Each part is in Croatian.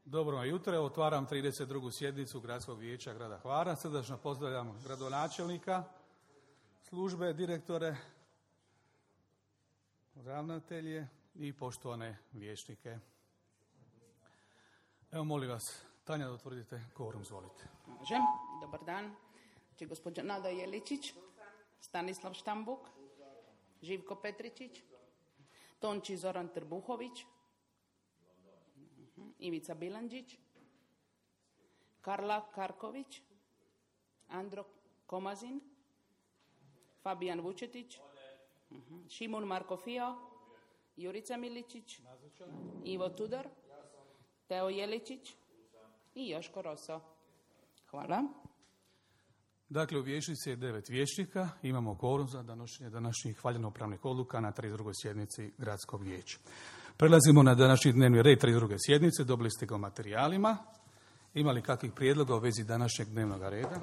Dobro jutro, otvaram 32. sjednicu Gradskog vijeća grada Hvara. Srdačno pozdravljam gradonačelnika, službe, direktore, ravnatelje i poštovane vijećnike. Evo, molim vas, Tanja, da utvrdite kvorum, izvolite. Može, dobar dan. Znači, gospođa Nada Jeličić, Stanislav Štambuk, Živko Petričić, Tonči Zoran Trbuhović, Ivica Bilandžić, Karla Karković, Andro Komazin, Fabijan Vučetić, Šimun Markofio, Jurica Miličić, Ivo Tudor, Teo Jeličić i Joško Roso. Hvala. Dakle, u vijećnici je 9 vijećnika. Imamo kvorum za donošenje današnjih valjano-pravnih odluka na 32. sjednici Gradskog vijeća. Prelazimo na današnji dnevni red 32. sjednice. Dobili ste ga u materijalima. Ima li kakvih prijedloga u vezi današnjeg dnevnog reda?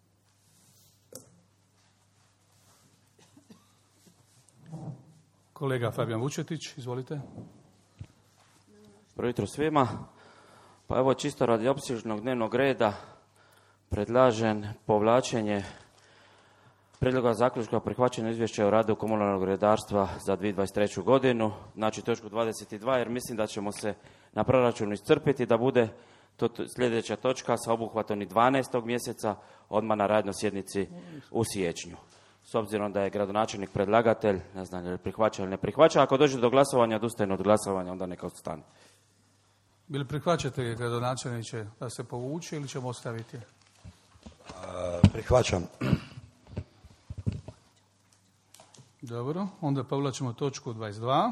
Kolega Fabijan Vučetić, izvolite. Dobro jutro svima. Pa evo, čisto radi opsežnog dnevnog reda predlažem povlačenje prijedloga zaključka o prihvaćanju izvješća o radu komunalnog redarstva za 2023. godinu, znači točku 22, jer mislim da ćemo se na proračunu iscrpiti, da bude to sljedeća točka sa obuhvatom i 12. mjeseca, odmah na radnoj sjednici u siječnju. S obzirom da je gradonačelnik predlagatelj, ne znam je li prihvaća ili ne prihvaća, ako dođe do glasovanja, odustaje od glasovanja, onda neka ostane. Bili prihvaćate, gradonačelniče, da se povuče ili ćemo ostaviti? Prihvaćam. Dobro, onda povlačimo točku 22.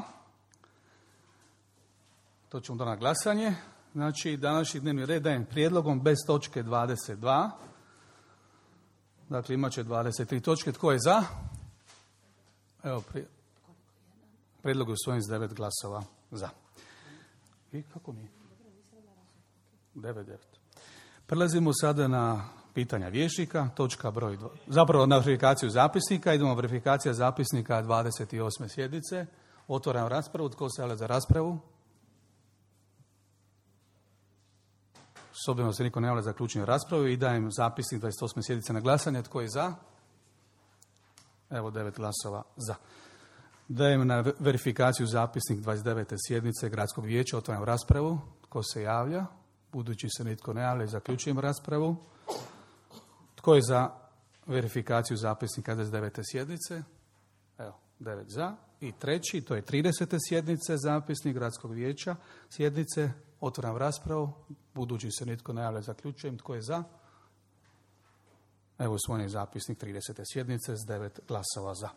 To ćemo da na glasanje. Znači, današnji dnevni red dajem prijedlogom bez točke 22. Dakle, imat će 23 točke. Tko je za? Evo, prijedlog je usvojen s 9 glasova za. I kako mi? 9. Prelazimo sada na pitanja vijećnika, točka broj 2. Zapravo na verifikaciju zapisnika. Idemo verifikacija zapisnika 28. sjednice. Otvaram raspravu. Tko se javlja za raspravu? S obzirom da se niko ne javlja, zaključujem raspravu i dajem zapisnik 28. sjednice na glasanje. Tko je za? Evo, 9 glasova za. Dajem na verifikaciju zapisnik 29. sjednice Gradskog vijeća. Otvaram raspravu. Tko se javlja? Budući se nitko ne javlja, zaključujem raspravu. Tko je za verifikaciju zapisnika 29. sjednice? Evo, 9 za. I treći, to je 30. sjednice zapisnik Gradskog vijeća. Sjednice, otvaram raspravu. Budući se nitko ne javlja, zaključujem. Tko je za? Evo, usvojen je zapisnik 30. sjednice s 9 glasova za.